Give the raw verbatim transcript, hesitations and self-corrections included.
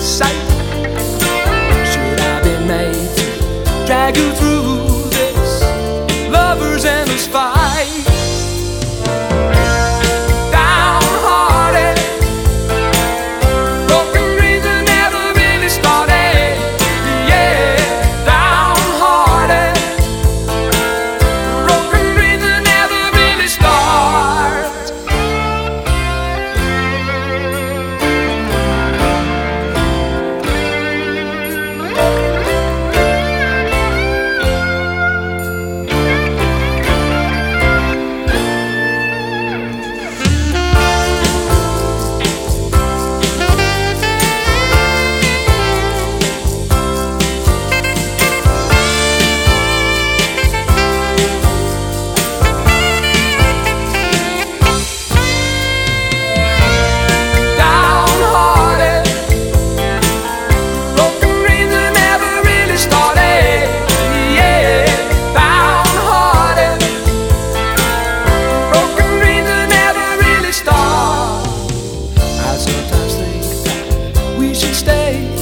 sight. Should I be made to drag you through this lover's endless fight? Downhearted, broken dreams that never really started. Yeah, downhearted, broken dreams that never really start. Sometimes think that we should stay